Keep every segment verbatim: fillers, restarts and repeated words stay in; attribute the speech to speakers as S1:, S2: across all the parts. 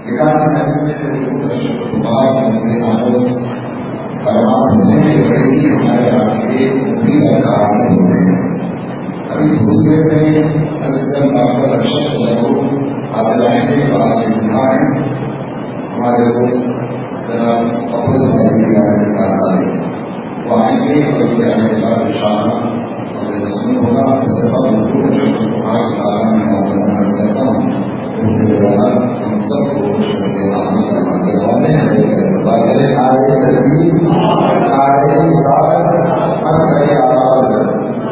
S1: نگاہ میں کلمات ہونے کے بڑے ہی ہمارے علاقے مفید اور کارآمد ہوتے ہیں. ابھی تھوڑی دیر میں حضرت ڈاکٹر ارشد ضرور حاضر آئیں گے اور آپ کے ذمہ ہیں ہمارے دوست جناب افضل بھائی کے ساتھ آئے وہ آئیں گے اور یہ آنے کے بعد اشارہ اور رسم ہوگا. اس سے بعد تمہارے کارن میں معلوم کر سکتا ہوں ہم سب کو خوش کر کے آنے کرواتے والے آئے تربیت آئے ساتھ ہر کرے آواز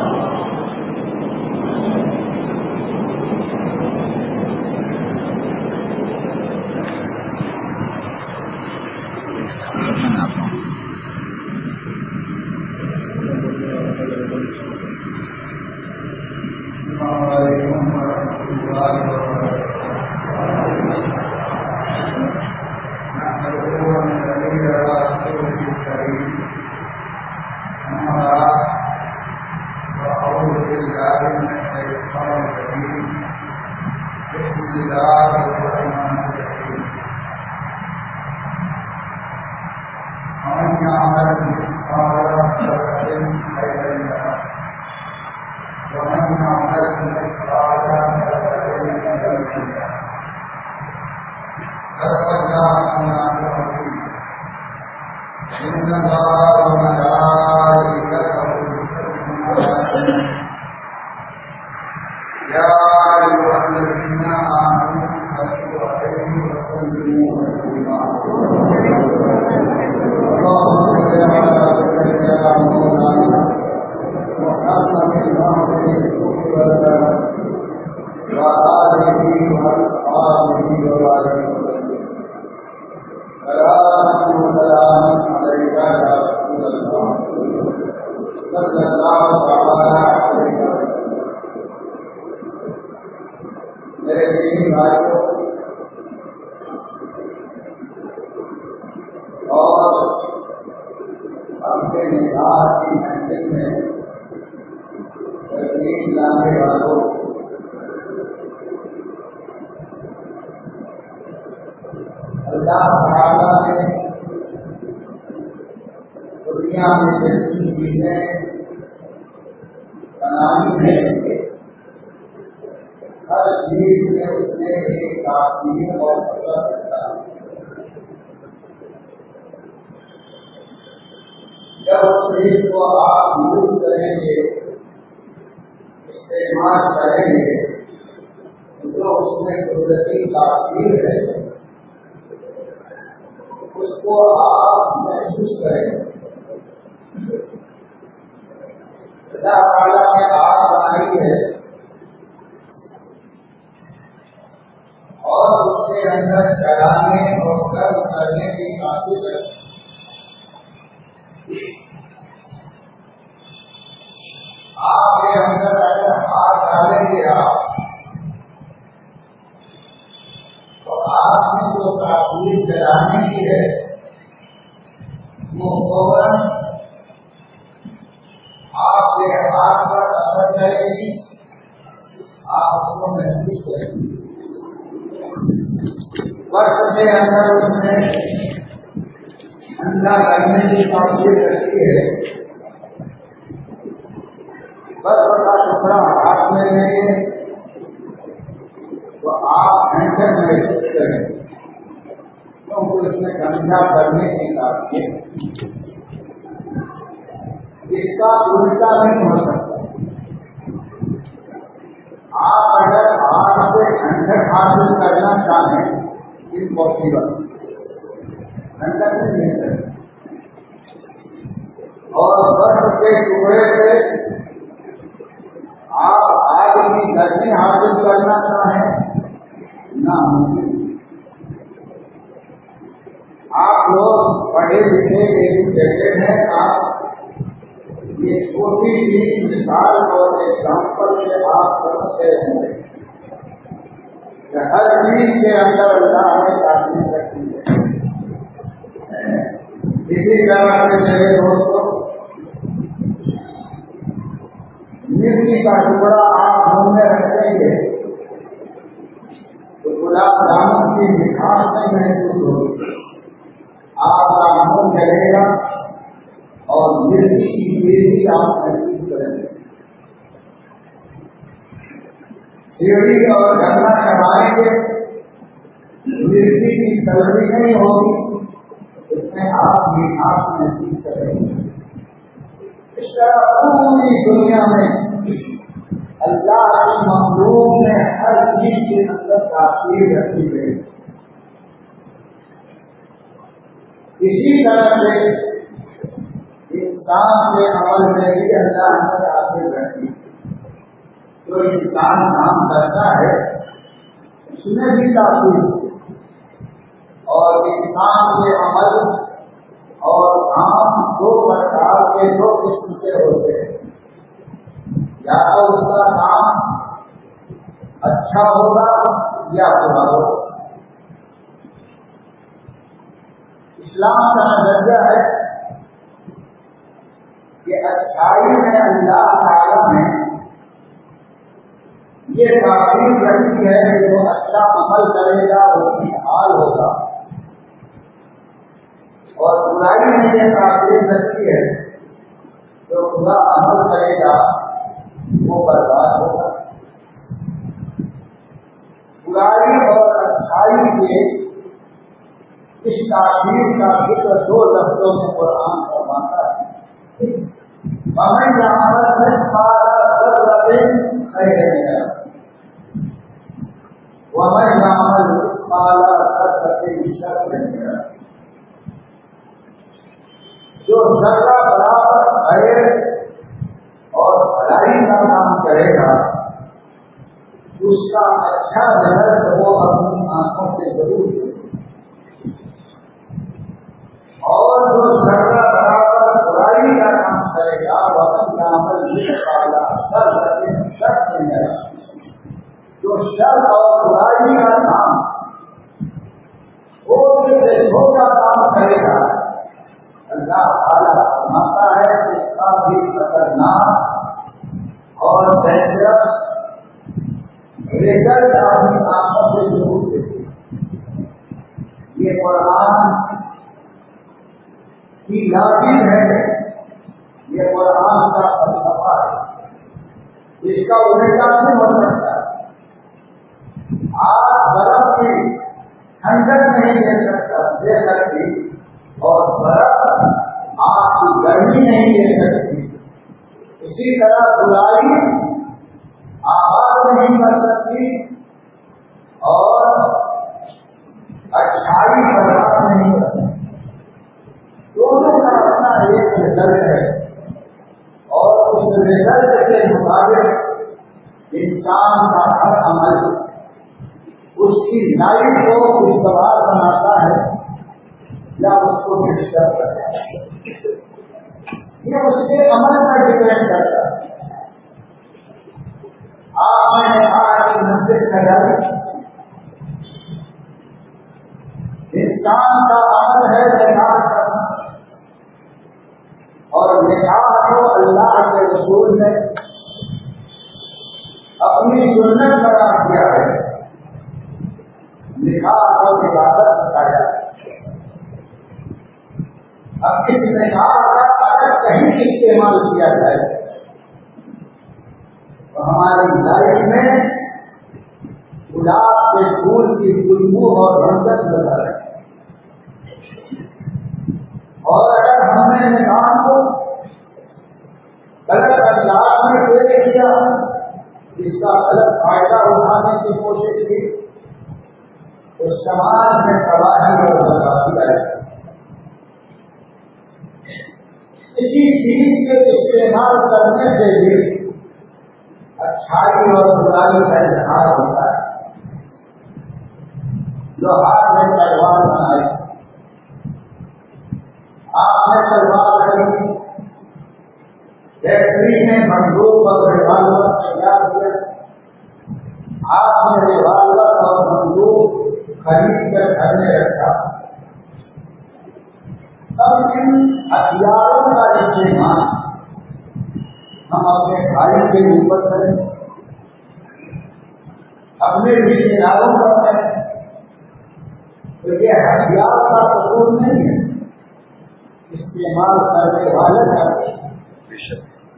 S1: اللہ تعالیٰ نے دنیا میں جتنی چیزیں بنائی ہے ہر چیز میں اس نے ایک تاثیر اور اثر رکھا. جب اس چیز کو آپ یوز کریں گے استعمال کریں گے تو جو اس میں قدرتی تاثیر ہے اس کو آپ محسوس کریں. اللہ تعالیٰ نے آگ بنائی ہے اور اس کے اندر جلانے اور گرم کرنے کی تاثیر ہے. آپ کے اندر اگر آگ ڈالیں گے آپ تو آپ نے جو تاثیر جلانے کی ہے وہ فوراً آپ کے ہاتھ پر اثر کرے گی. آپ اس کو محسوس کریں گے. وقت کے اندر اس نے ٹھنڈا کرنے کی تاثیر رکھی ہے. برف کا ٹکڑا ہاتھ میں لیں گے تو آپ گھنٹے محسوس کریں کیونکہ اس میں ٹھنڈا کرنے کی تاثیر. اس کا الٹا نہیں ہو سکتا. آپ اگر آگ سے ٹھنڈک حاصل کرنا چاہیں امپاسبل ٹھنڈک نہیں مل سکتی. اور برف کے ٹکڑے سے آپ آگ کی گرمی حاصل کرنا چاہیں نہ. آپ لوگ پڑھے لکھے ایجوکیٹڈ ہیں. آپ یہ چھوٹی سی مثال اور ایگزامپل سے آپ سمجھتے ہیں کہ ہر چیز کے اندر اللہ نے تاثیر رکھی ہے. اسی طرح سے میرے دوستوں مرچی کا ٹکڑا آپ منہ میں رکھیں گے تو اللہ دامن کی مٹھاس میں محسوس ہوگی. آپ کا منہ جلے گا اور مرچی کی تیزی آپ محسوس کریں گے. سیڑھی اور گنگا چڑھائیں گے, مرچی کی تلخی نہیں ہوگی, اس میں آپ مٹھاس محسوس کریں گے. اس طرح پوری دنیا میں اللہ کی مخلوق نے ہر چیز کے اندر تاثیر رکھی ہے. اسی طرح سے انسان کے عمل میں بھی اللہ نے تاثیر رکھی. جو انسان کام کرتا ہے اس میں بھی تاثیر, اور انسان کے عمل اور کام دو پرکار کے دو قسم کے ہوتے ہیں. یا تو اس کا کام اچھا ہوگا یا برا ہوگا. اسلام کا نظریہ ہے کہ اچھائی میں اللہ تعالیٰ نے یہ تاثیر رکھی ہے کہ جو اچھا عمل کرے گا وہ خوشحال ہوگا, اور برائی میں یہ تاثیر رکھی ہے جو برا عمل کرے گا وہ برباد ہوگا. برائی اور اچھائی کے اس تاثیر کا ذکر دو لفظوں میں قرآن فرماتا ہے. وَمَنْ يَعْمَلْ مِثْقَالَ ذَرَّةٍ خَيْرًا وَمَنْ يَعْمَلْ مِثْقَالَ ذَرَّةٍ شَرًّا. جو ذرہ برابر خیر اور بھلائی کا کام کرے گا اس کا اچھا رزلٹ وہ اپنی آنکھوں سے ضرور دے گا, اور جو ذرہ برابر برائی کا کام کرے گا وہ اپنی عمل مثقال ذرۃ شر نہیں ہے. جو شر اور برائی کا کام چھوٹے سے چھوٹا کام کرے گا اللہ تعالیٰ فرماتا ہے اس کا بھی خطرناک اور ڈینجرس رزلٹ اپنی آنکھوں سے ضرور دیتے. یہ قرآن کی لازم ہے, یہ قرآن کا فلسفہ ہے, اس کا الٹا نہیں ہو سکتا. آپ برف کی ٹھنڈک نہیں دے سکتا دے سکتی اور برف آپ کی گرمی نہیں دے سکتی. اسی طرح برائی آباد نہیں کر سکتی اور اچھائی برباد نہیں کر سکتی. دونوں کا اپنا ایک رزلٹ ہے, اور اس رزلٹ کے مطابق انسان کا ہر عمل اس کی لائف کو خوشگوار بناتا ہے یا اس کو ڈسٹرب کرتا ہے. یہ اس کے عمل پر ڈپینڈ کرتا ہے. آپ نے کہا کہ مسجد سجائی انسان کا عمل ہے نکاح کرنا, اور نکاح کو اللہ کے رسول نے اپنی سنت قرار دیا ہے. نکاح کو عبادت بتایا. اب اس نکاح کا اگر صحیح استعمال کیا جائے تو ہماری لائف میں گلاب کے پھول کی خوشبو اور رنگت نظر ہے. اور اگر ہم نے نکاح کو غلط انداز میں پیش کیا, اس کا غلط فائدہ اٹھانے کی کوشش کی, تو سماج میں تباہی اور بربادی آئے. اسی چیز کے استعمال کرنے سے بھی اچھائی اور برائی کا اظہار ہوتا ہے. جو ہاتھ میں تلوار بنائی, آپ نے تلوار خریدی, فیکٹری میں بندوق اور ریوالور تیار کیا, آپ نے ریوالور اور بندوق خرید کر گھر میں رکھا. اب ان ہتھیاروں کا استعمال ہم اپنے بھائی کے اوپر کریں, اپنے رشتے داروں پر کریں,
S2: تو یہ ہتھیار کا قصور نہیں ہے، استعمال کرنے والے کا۔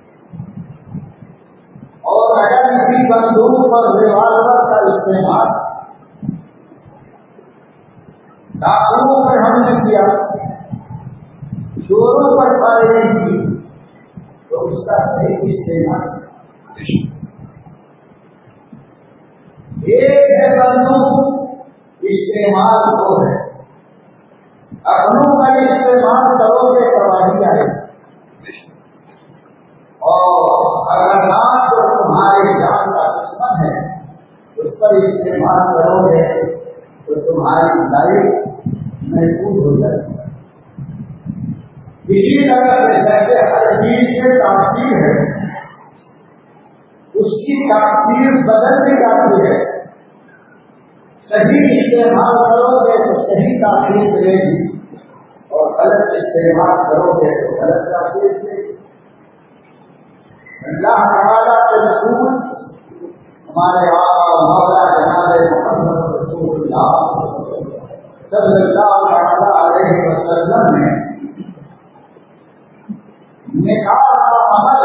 S2: اور اگر کسی بندوق اور ریوالور کا استعمال ڈاکوؤں پر ہم نے کیا، چوروں پر فائرنگ کی، تو اس کا صحیح استعمال ایک ہے بندوق استعمال کو ہے، اپنوں کا استعمال کرو گے تباہی آئے، اور اگر نام تو تمہارے جان کا دشمن ہے اس پر استعمال کرو گے تو تمہاری لائف محفوظ ہو جائے گی۔ اسی طرح سے جیسے ہر چیز سے تاثیر ہے، اس کی تاثیر بدل بھی جاتی ہے، صحیح استعمال کرو گے تو صحیح تاثیر ملے گی، اور غلط استعمال کرو گے تو غلط تاثیر ملے گی۔ اللہ تعالیٰ کے رسول ہمارے آقا مولا جناب محمد رسول اللہ صلی اللہ علیہ وسلم نے نکاح کا عمل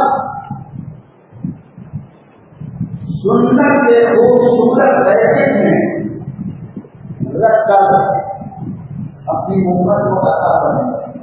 S2: سنت کے خوبصورت طریقے میں رکھ کر اپنی امت کو عطا کریں۔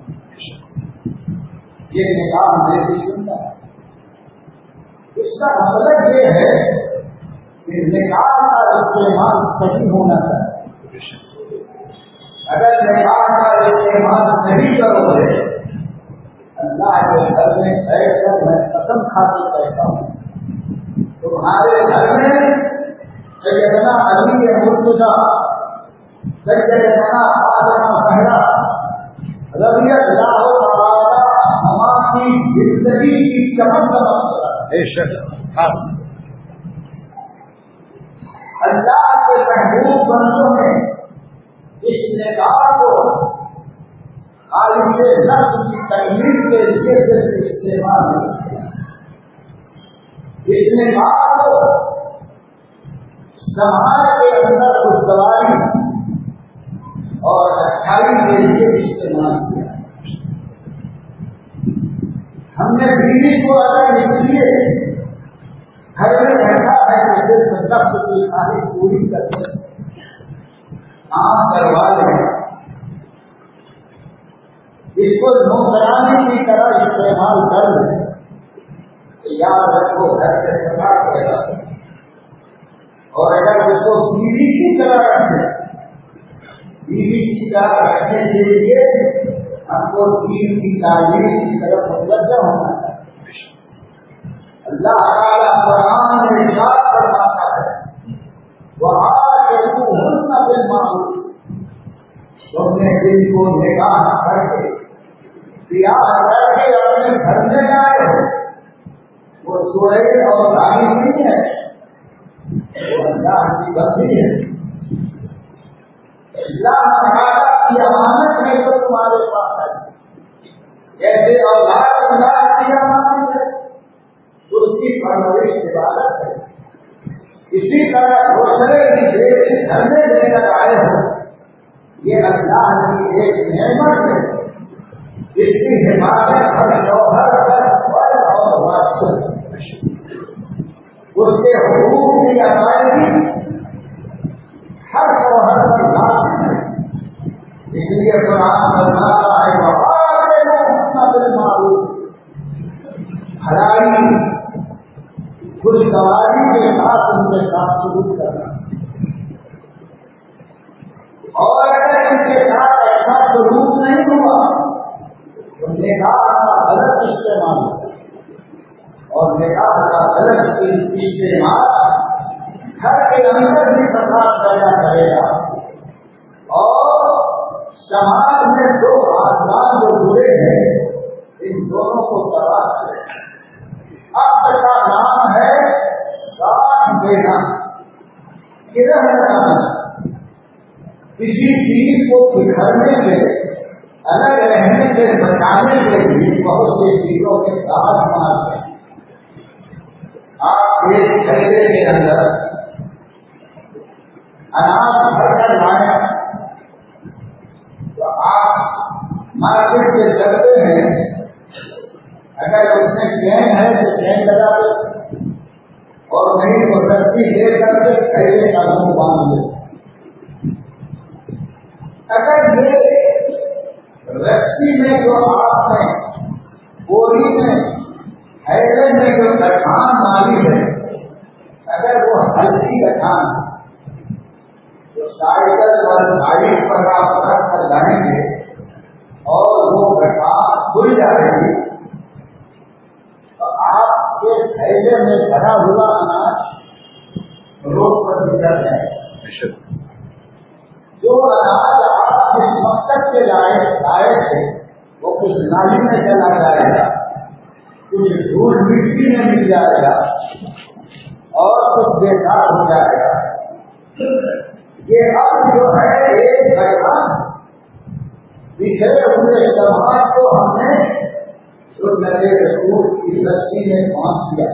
S2: یہ نکاح میری سنت ہے۔ اس کا مطلب یہ ہے کہ نکاح کا استعمال صحیح ہونا چاہیے۔ اگر نکاح کا استعمال صحیح کرو گے، اللہ کے گھر میں بیٹھ کر میں قسم کھا کے کہتا ہوں، تمہارے گھر میں سیدنا علی مرتضیٰ، سیدنا فاطمہ زہرا رضی اللہ تعالی عنہما کی زندگی کی چمک دمک اللہ کے محبوب بندوں نے اس نکاح کو خالق نفس کی تکمیل کے لیے صرف استعمال نہیں کیا، اس نکاح کو سماج کے اندر خوشگواری اور اچھائی کے لیے استعمال کیا۔ ہم نے بیوی کو اگر اس لیے گھر میں رکھا ہے کہ صرف نفس کی خواہش پوری کر کے کام کروا لیں، اس کو نوکرانی کی طرح استعمال کر لیں، تو یاد رکھو گھر سے پسا کرے گا، اور اگر اس کو بیوی کی طرح رکھیں، بیوی کی طرح رکھنے کے لیے ہم کو دین کی تعلیم کی طرف متوجہ ہونا چاہیے۔ اللہ تعالیٰ قرآن میں ارشاد فرماتا ہے، وَعَاشِرُوهُنَّ بِالْمَعْرُوفِ، تم نے دل کو نکاح کر کے بیاہ کر کے اپنے گھر میں لائے ہو، وہ سورہ اور راہی نہیں ہے، وہ اللہ کی بندی ہے، اللہ تعالیٰ کی امانت ہے جو تمہارے پاس ہے، جیسے اولاد اللہ کی امانت ہے، اس کی پرورش عبادت ہے، اسی طرح دوسرے کی بیٹی گھر میں لے کر آئے ہو، یہ اللہ کی ایک نعمت ہے، اس کی حفاظت ہر شوہر پر فرض اور واجب، اس کے حقوق کی ادائیگی ہر شوہر پر لازم ہے، اس لیے قرآن بتاتا ہے وَعَاشِرُوهُنَّ بِالْمَعْرُوفِ، بھلائی خوشگواری کے ساتھ ان کے ساتھ سلوک کرنا، اور اگر ان کے ساتھ ایسا سلوک نہیں ہوا تو نکاح کا غلط استعمال ہوگا، اور نکاح کا غلط استعمال گھر کے اندر بھی فساد پیدا کرے گا، اور سماج میں دو خاندان جو جڑے ہیں ان دونوں کو تباہ کرے گا۔ عقد کا نام ہے ساتھ دینا، کرہ لگانا، کسی چیز کو بکھرنے سے الگ رہنے سے بچانے کے لیے بہت سی چیزوں کے ساتھ مارتے ہیں۔ آپ ایک تھیلے کے اندر اناج بھر کر لائیں، مارکیٹ سے چلتے ہیں، اگر اس میں چین ہے تو چین لگا دے اور نہیں تو رسی دے کر کے پہلے کا منہ باندھ لے۔ اگر یہ رسی میں جو آپ نے بوری میں ایسے میں جو گٹھان ماری ہے، اگر وہ ہلکی گٹھان تو سائیکل اور گاڑی پر آپ رکھ کر جائیں گے اور وہ گٹھان کھل جائے گی تو آپ کے تھیلے میں بھرا ہوا اناج روڈ پر گزر جائے گا۔ جو اناج آپ جس مقصد کے لائے لائے تھے وہ کچھ نالی میں چلا جائے گا، کچھ دھول مٹی میں مل جائے گا اور کچھ بیکار ہو جائے گا۔ یہ اب جو ہے ایک پیغام بکھرے ہوئے سماج کو ہم نے سنت رسول کی رسی میں پہنچ دیا۔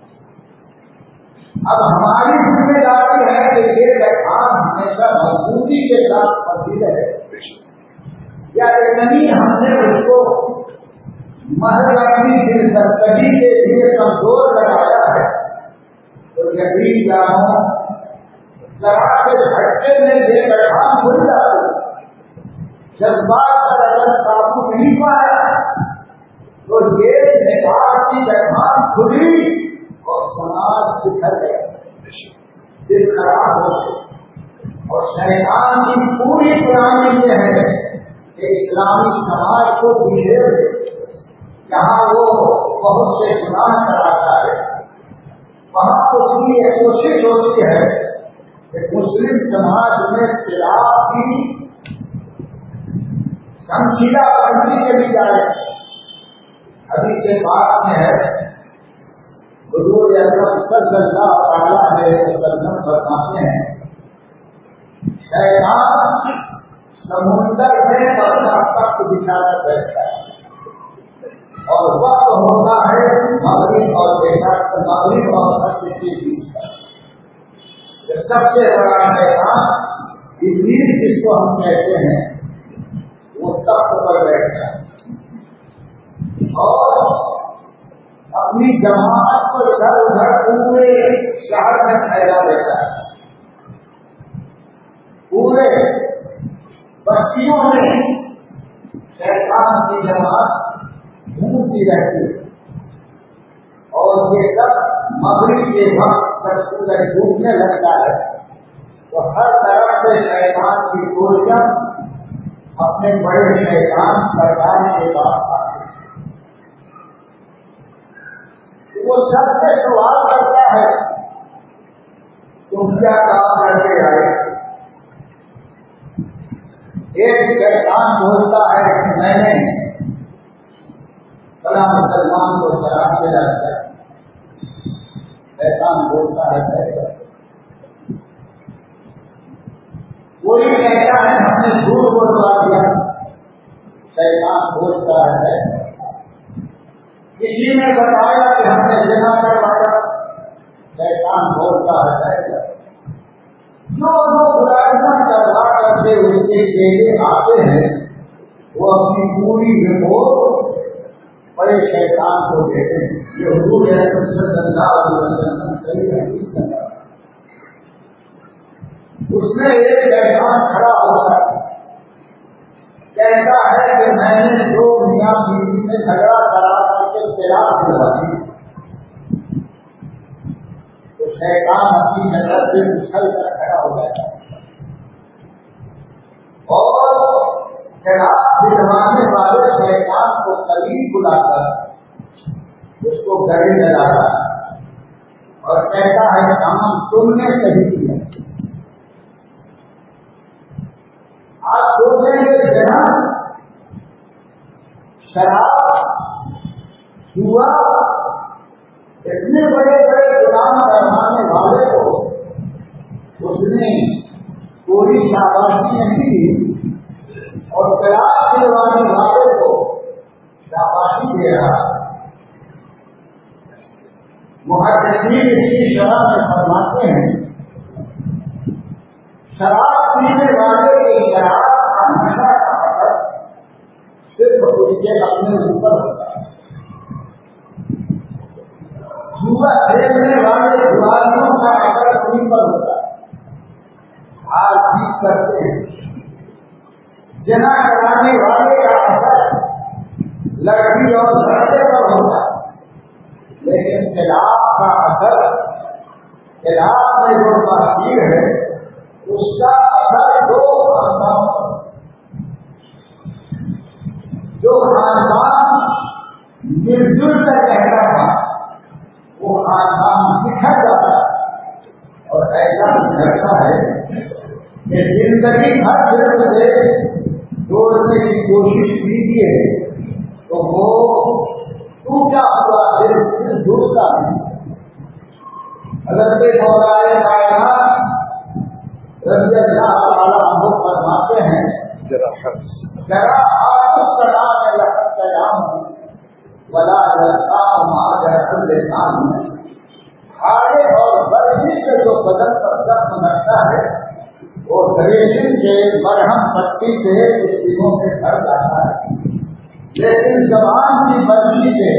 S2: اب ہماری ذمہ داری ہے کہ یہ پیغام ہمیشہ مضبوطی کے ساتھ پڑھی رہے، یا نہیں ہم نے اس کو مہربانی دلچسپی کے لیے کمزور لگایا ہے تو یقین جانو ذرا کے جھٹکے میں یہ پیغام کھل جاتے، جذبات پر اگر قابو نہیں پایا تو یہ نکاح کی پیغام کھلی اور سماج بکھر گیا، دل خراب ہو گئے۔ اور شیطان کی پوری پلاننگ یہ ہے کہ اسلامی سماج کو بکھیر دے، جہاں وہ بہت سے گناہ کراتا ہے وہاں اس کی یہ کوشش ہوتی ہے کہ مسلم سماج میں اختلاف کی سنجیدہ بندی چلی جائے۔ حدیث پاک میں ہے حضور اکرم صلی اللہ علیہ وسلم فرماتے ہیں شیطان سمندر میں اپنا تخت بچھا کر بیٹھتا ہے اور وقت ہوتا ہے مغرب اور مغرب اور مشرق کے بیچ کا۔ سب سے بڑا شیطان ابلیس جس کو ہم کہتے ہیں وہ تخت پر بیٹھتا ہے اور اپنی جماعت کو ادھر ادھر پورے شہر میں پھیلا دیتا ہے، پورے بستیوں میں شیطان کی جماعت گھومتی رہتی ہے اور یہ سب مغرب کے وقت جب سورج ڈوبنے لگتا ہے تو ہر طرف سے شیطان کی گولیاں اپنے بڑے شیطان سرکار کے پاس آتے ہیں۔ وہ سب سے سوال کرتا ہے تم کیا کام کر کے آئے؟ ایک شیطان بولتا ہے کہ میں نے فلاں مسلمان کو شراب دلا دیا۔ شیطان بولتا ہے کوئی کہتا ہے ہم نے جھوٹ بولوا دیا۔ شیطان بولتا ہے کسی نے بتایا کہ ہم نے زنا کروایا۔ شیطان بولتا ہے جو لوگ برائیاں کروا کرتے اس کے چہرے آتے ہیں وہ اپنی پوری رپورٹ بڑے شیطان کو دیتے ہیں۔ یہ حضور اکرم صلی اللہ علیہ وسلم صحیح حدیث میں ہے۔ اس میں ایک شیطان کھڑا ہوتا ہے کہتا ہے کہ میں نے جو میاں بیوی سے جھگڑا کرا کر کے طلاق دلوا دی تو شیطان اپنی جگہ سے اچھل کر کھڑا ہو جاتا ہے اور طلاق دلوانے والے شیطان کو قریب بلا کر اس کو گلے لگاتا ہے اور کہتا ہے کام تم نے صحیح کیا۔ آپ سوچیں گے زنا، شراب، جوا، اتنے بڑے بڑے گناہ کروانے والے کو اس نے کوئی شاباشی نہیں دی اور طلاق دلوانے والے کو شاباشی دے رہا۔ محدثین اس کی شرح میں فرماتے ہیں شراب پینے والے کی شراب کا نشہ کا اثر کرتے ہیں. زنا کرانے والے کا اثر لڑکی اور لڑکے پر ہوتا ہے، لیکن طلاق کا اثر، طلاق میں جو تاثیر ہے اس کا اثر دو خاندان پر. جو خاندان مل جل کر رہتا تھا وہ خاندان بکھر جاتا ہے، اور ایسا بکھرتا ہے کہ زندگی ہر جلد سے جوڑنے کی کوشش کیجیے تو وہ ٹوٹا ہوا دل دل جڑتا نہیں. حضرت مولانا کائنات رضی اللہ تعالیٰ عنہ فرماتے ہیں ذرا ذرا آپس کرانے لگتا قیام ولا لگتا ماں لسان میں آگے اور برسی سے جو بدن پر زخم لگتا ہے وہ ڈریسنگ سے مرہم پٹی سے اس دنوں میں بھر جاتا ہے، لیکن زبان کی برسی سے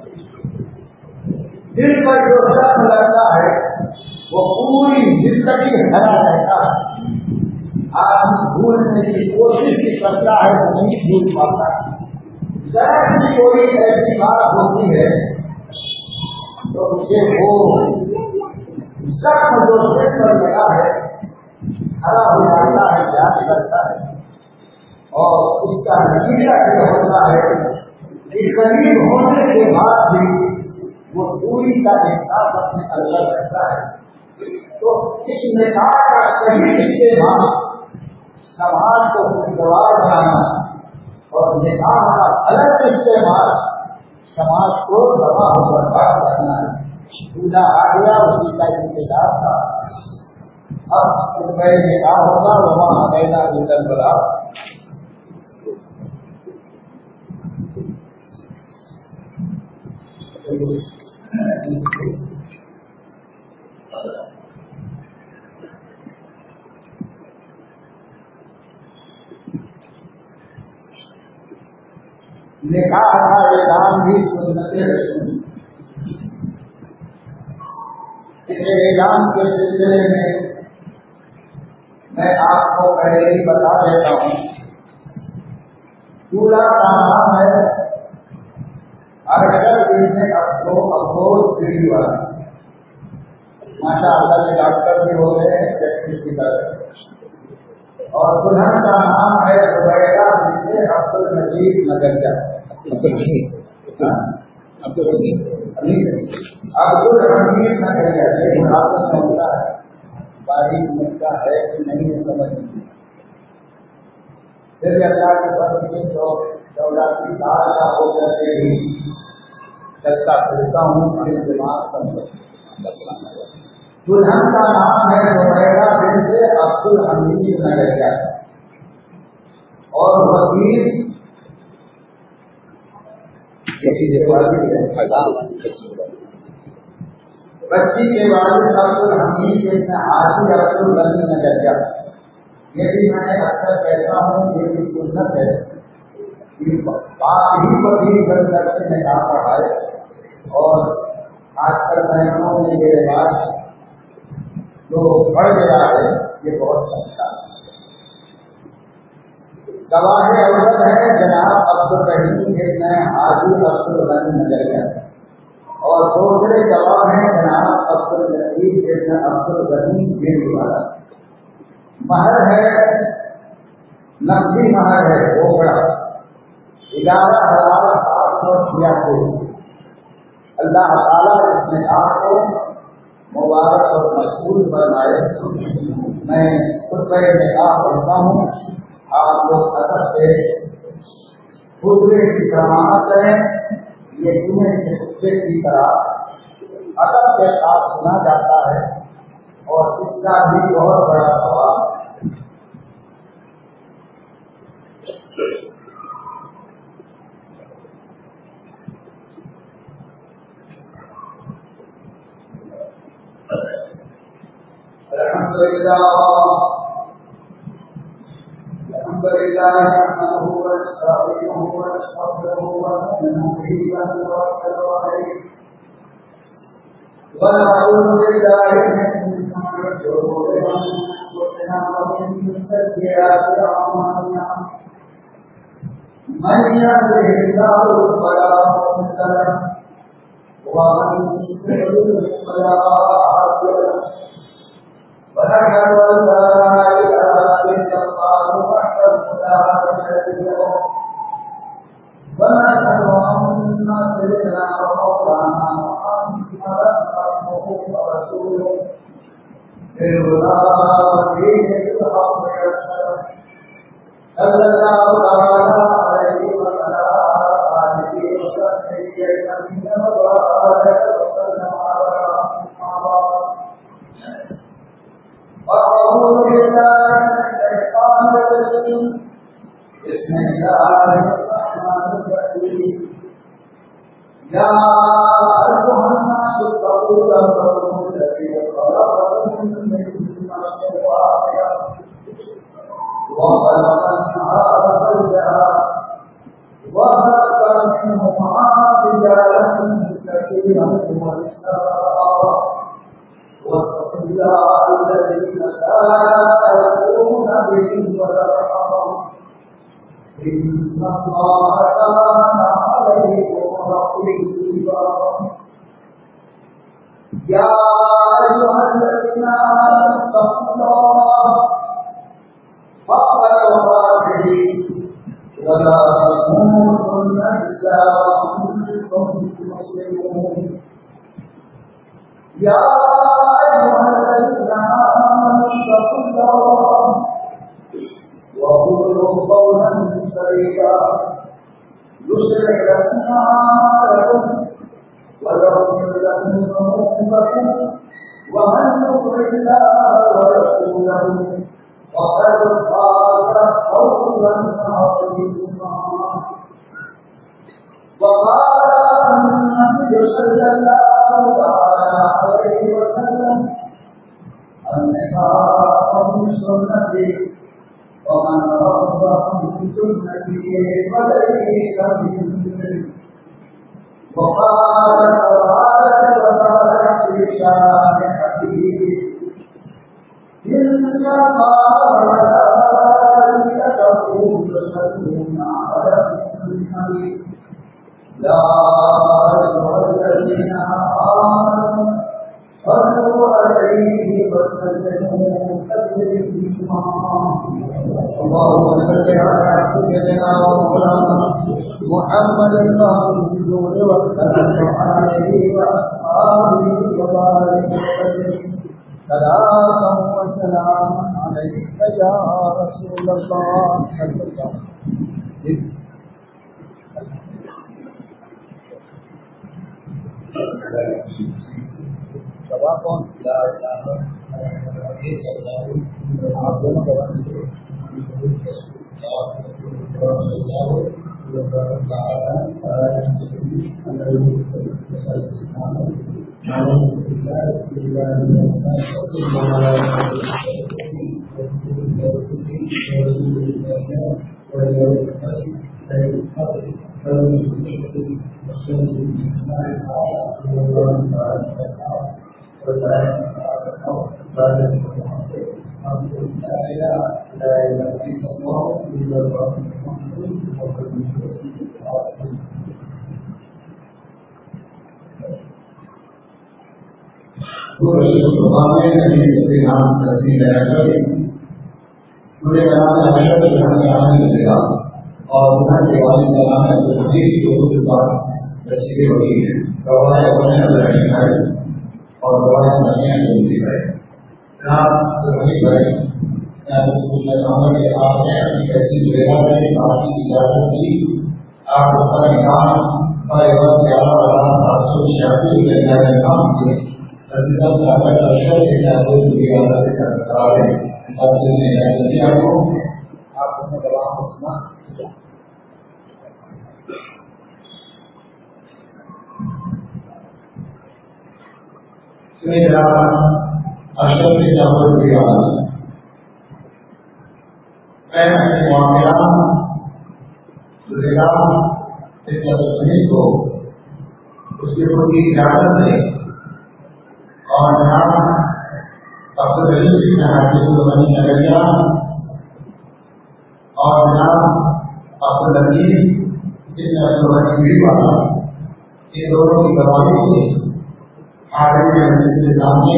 S2: دل پر جو زخم لگتا ہے وہ پوری زندگی ہرا رہتا ہے. آدمی بھولنے کی کوشش بھی کرتا ہے وہ نہیں بھول پاتا. ذرا بھی کوئی ایسی بات ہوتی ہے تو اسے وہ زخم جو دل پر لگا ہے ہرا ہو جاتا ہے، یاد کرتا ہے. اور اس کا نتیجہ یہ ہوتا ہے کہ قریب ہونے کے بعد بھی وہ دوری کا احساس اپنے اندر رہتا ہے. تو اس نکاح کا صحیح استعمال سماج کو خوشگوار بنانا اور نکاح کا غلط استعمال سماج کو تباہ و برباد کرنا ہے. پوجا آ گیا اسی کا انتظار تھا. اب میں نکاح ہوگا وہاں دینا ریزن بلا نکاح کا اعلان بھی سنت رسول. اس اعلان کے سلسلے میں میں آپ کو پہلے ہی بتا دیتا ہوں. دولہا کا نام ہے ارشد ابن افروز پیڑھی والا. ماشاء اللہ کے ڈاکٹر بھی ہو گئے ہیں پریکٹس بھی کر رہے ہیں. اور دلہن کا نام ہے زبیدہ بنت عبد الحمید نگریہ. عبد الحمید عبد الحمید عبد الحمید نگریہ. یہ حافظ ہوتا ہے باریک مدعا ہے کہ نہیں ہے سمجھ نہیں. پھر اللہ کے فضل سے تو چوراسی سال کا ہو کر کے بھی چلتا پھرتا ہوں پھر دماغ سمجھ. دلہن کا نام ہے زبیدہ بنت عبد الحمید نگریہ اور وکیل بچی کے والد عبد الحمید ابن حاجی عبد الغنی نگریہ. یہ بھی میں اکثر کہتا ہوں یہ بھی سنت ہے بات ہی وکیل بن کر کے نکاح پڑھائے. اور آج کل بہنوں میں یہ رواج جو بڑھ گیا ہے یہ بہت اچھا ہے. گواہ اول ہے جناب عبد الرحیم ابن حاجی عبد الغنی نگریہ اور دوسرے گواہ ہیں جناب عبد اللطیف ابن عبد الغنی پیڑھی والا. مہر ہے نقدی مہر ہے اوپڑا گیارہ ہزار سات سو چھیاسی. اللہ تعالیٰ اس نکاح کو مبارک اور مقبول فرمائے. میں خطبہ نکاح پڑھتا ہوں، آپ لوگ ادب سے خطبے کی سماعت کریں. یہ جمعے کے خطبے کی طرح ادب کے ساتھ سنا جاتا ہے اور اس کا بھی بہت بڑا ثواب ہے. الحمد لله الحمد لله نحمده ونستعينه ونستغفره ونؤمن به ونتوكل عليه ونعوذ بالله من شرور انفسنا أنفسنا ومن سيئات أعمالنا من يهده الله فلا مضل له ومن يضلل فلا هادي له ونشهد أن لا إله إلا الله وحده لا شريك له ونشهد أن سيدنا ومولانا محمدا عبده ورسوله بالهدى ودين الحق يسره صلى الله تعالى عليه وعلى آله وصحبه أجمعين وبارك وسلم على أعوذ بالله من الشيطان الرجيم بسم الله الرحمن الرحيم يا أيها الناس اتقوا ربكم الذي خلقكم من نفس واحدة وخلق منها زوجها وبث منهما رجالا كثيرا ونساء واتقوا الله الذي تساءلون به والأرحام إن الله كان عليكم رقيبا يا أيها الذين آمنوا اتقوا الله حق تقاته ولا تموتن إلا وأنتم مسلمون يا أيها الذين آمنوا اتقوا الله وقولوا قولا سديدا يصلح لكم أعمالكم ويغفر لكم ذنوبكم ومن يطع الله ورسوله فقد فاز فوزا عظيما وقال النبي صلى الله تعالى عليه وسلم النكاح من سنتي ومن رغب عن سنتي فليس مني وقال تبارك وتعالى في شان حبيبه إن الله وملائكته يصلون على النبي يا أيها الذين آمنوا صلوا عليه وسلموا تسليما اللهم صل على سيدنا ومولانا محمد النور وعلى آله وأصحابه وبارك وسلم صلاة وسلام عليك يا رسول الله صلى الله عليه وسلم. دعا کون لا الہ الا اللہ آپ دونوں کا اور ادھر کے والد کا نام ہے حبیب جو خود بات تشریح ہوئی ہے گواہ بنے رہی ہے اور گواہ بنیا جلدی ہے جناب حبیب بھائی میں چاہوں گا کہ آپ نے اپنی کیسی جگہ میں بات کی اجازت دی آپ اس کا نکاح گیارہ ہزار سات سو چھیاسی روپئے کا نکاح کیے کرا دیں آپ کو آپ کو گواہ کو سنا اشرف کے چاول بھی آنا میں اپنے معاملات کو اس کے خود کی اجازت ہے اور جناب
S1: عبد الرحیم بن حافظ الغنی نگریا اور جناب عبد الرحیم بن عبد الغنی میری والا، ان دونوں کی گواہی سے حاضری مجلس کے سامنے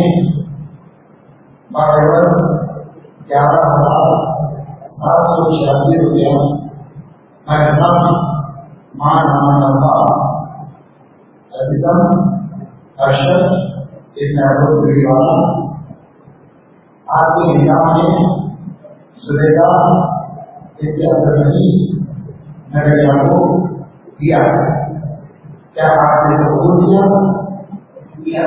S1: برابر گیارہ ہزار سات سو چھیاسی روپیہ محرم مان نامہ عزیزم ارشد ابن عبد میری والا آپ کے نظام میں زبیدہ ابن عبد الرحیم نگریا کو دیا ہے. کیا آپ نے قبول کیا؟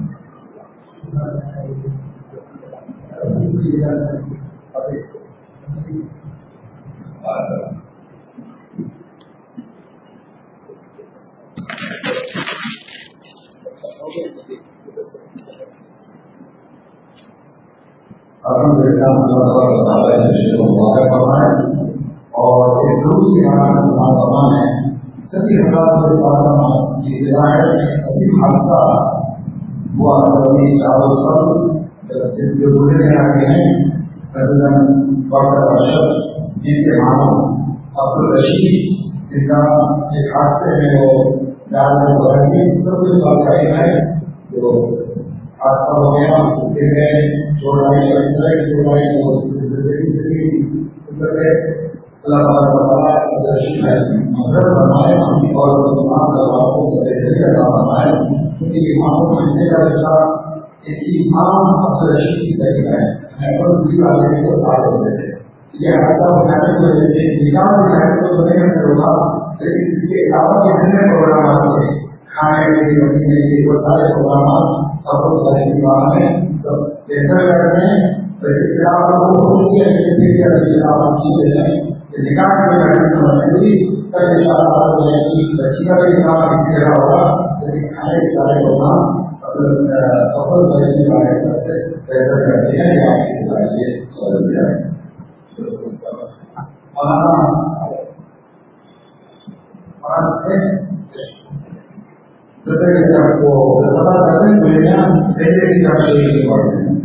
S1: اور ایک ضروری سامان ہے سبھی حالات کی اطلاع ہے. سبھی حادثہ ہوا چاروں سب جو گزرے آگے ہیں ڈاکٹر ارشد جن کے ماموں عبد الرشید جن کا ایک حادثے میں وہ جان میں بدل گئی. سب کچھ بات کا علم ہے جو حادثہ ہو گیا گر گئے چوٹ آئی اور اس طرح کی چوٹ آئی وہ زندگی سے گزر گئے. اللہ تعالیٰ عبد الرشید ہے مغرب بنائے اور مسلمان کو عطا فرمائے کیونکہ اماموں کو ملنے کا رشتہ ایک امام عبد الرشید کی صحیح ہے. والے کو ساتھ ہوتے تھے. یہ حادثہ بنانے کی وجہ سے نکال بنانے کو تو نہیں کرتے ہوگا لیکن اس کے علاوہ جتنے پروگرامات تھے کھانے کے لیے پینے کے لیے وہ سارے پروگرامات اب دیوانا میں سب بہتر کرتے ہیں. اطلاع کو کیا نکاح کی محنت ہوئی کل ان شاء اللہ ہو جائے گی. بچی کا بھی نکاح کسی جگہ ہوگا لیکن کھانے کے سارے پروگرام افضل طریقے والے سے بہتر کرتے ہیں. یہ آپ کی صلاحیت کو پتا کرتے ہیں کی طرف سے پڑھتے ہیں.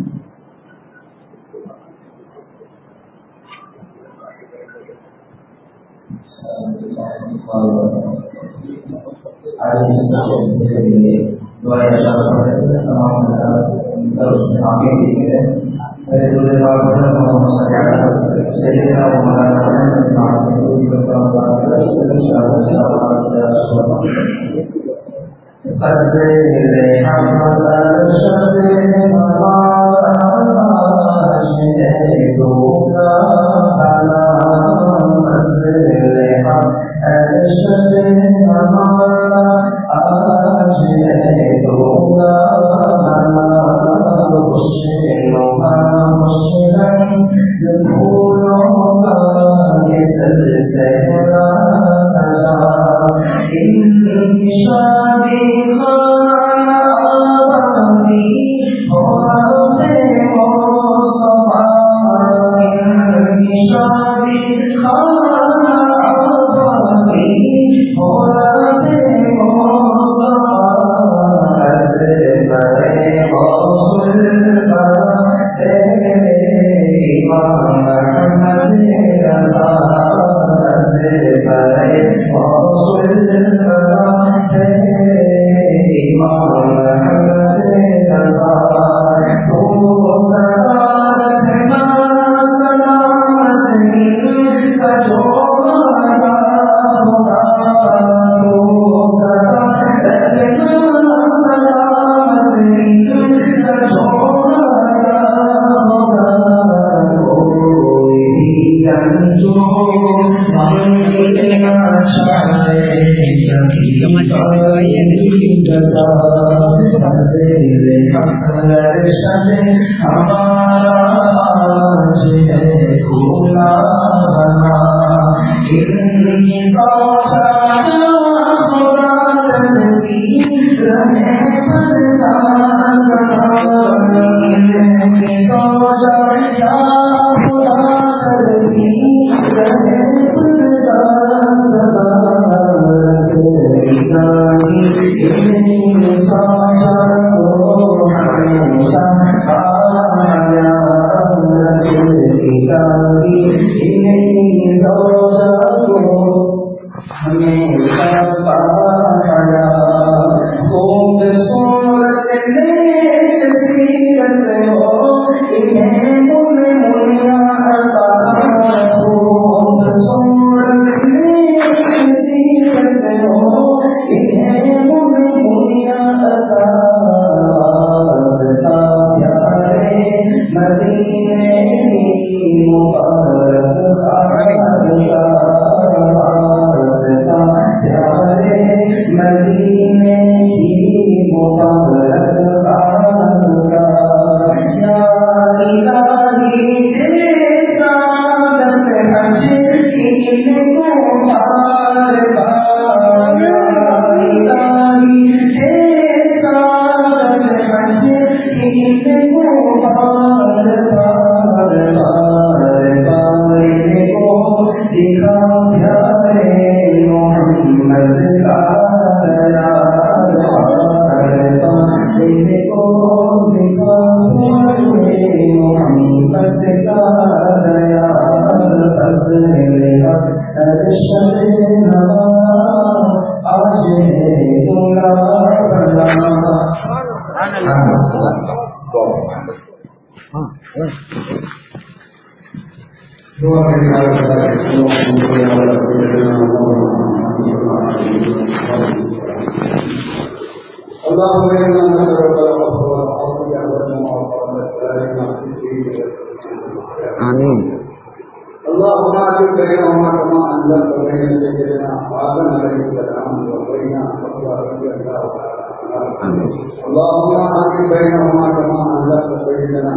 S1: آمین. اللهم اجعل بينهما كما انزلت بين سيدنا آدم عليه السلام وبين حواء رضي الله عنها. اللهم اجعل بينهما كما انزلت سيدنا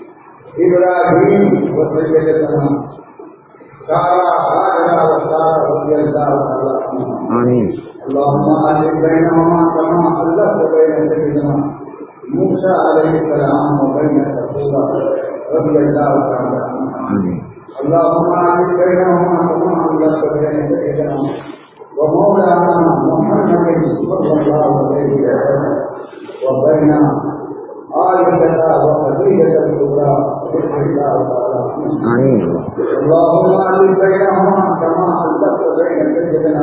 S1: ابراهيم وسيدتنا سارة هاجر وسارة رضي الله عنها. آمين. اللهم اجعل بينهما كما انزلت بين سيدنا موسى عليه السلام وبين سفورة رضي الله عنها. آمين. اللهم اعز بينهما كما انزلت بين سيدنا ومولانا محمد صلى الله عليه وسلم وبين عائشة وخديجة الكبرى رضي الله تعالى عنها. آمين. اللهم اعز بينهما كما انزلت بين سيدنا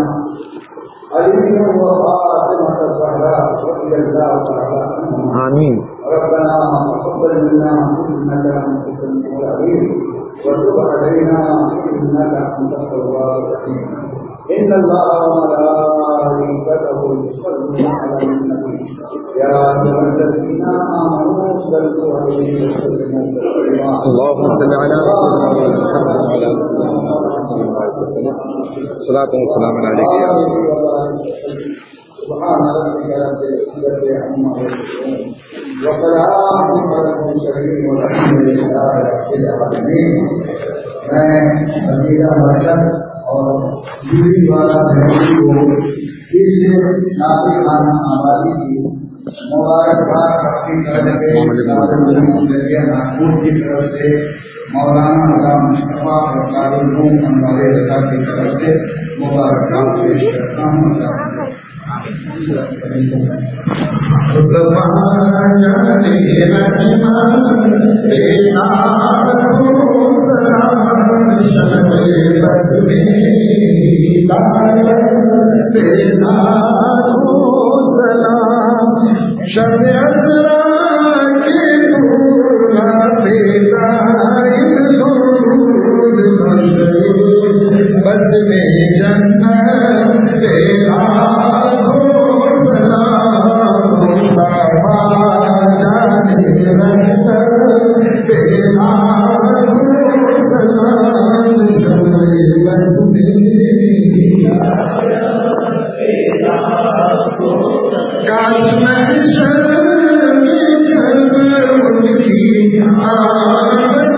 S1: علي وفاطمة الزهراء رضي الله تعالى عنها. آمين. ربنا تقبل منا انك انت السميع العليم وتب علينا انك انت التواب الرحيم. ان الله وملائكته يصلون على النبي يا ايها الذين امنوا صلوا عليه وسلموا تسليما. اللهم صل على سيدنا محمد وعلى ال سيدنا محمد وسلم. صلاة والسلام عليك يا رسول الله. سبحان ربك رب العزة عما يصفون وسلام على المرسلين والحمد لله رب العالمين. میں عزیزہ مرشد اور جوڑی والا بہنی کو اس ناطقانہ آبادی کی مبارکباد اپنی طرف سے ناگپور کی طرف سے مولانا علامہ مصطفیٰ اور دارالعلوم انوار رضا کی طرف سے مبارکباد پیش کرتا ہوں.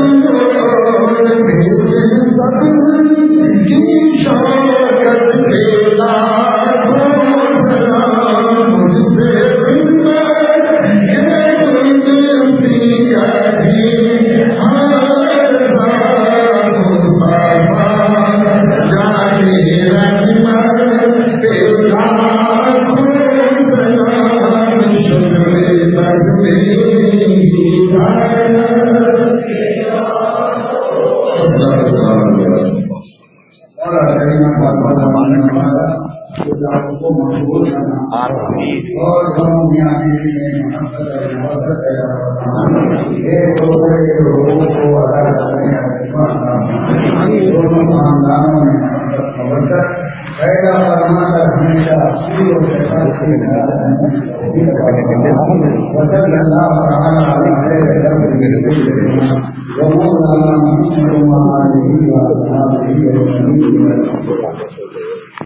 S1: شوکت پہ
S2: اور ہم یہاں محبت اور محبت ایک دوسرے کے لوگوں کو ادا کرنے دونوں خاندانوں میں محبت محبت پیدا کرنا کر ہمیشہ وصل اللہ تعالی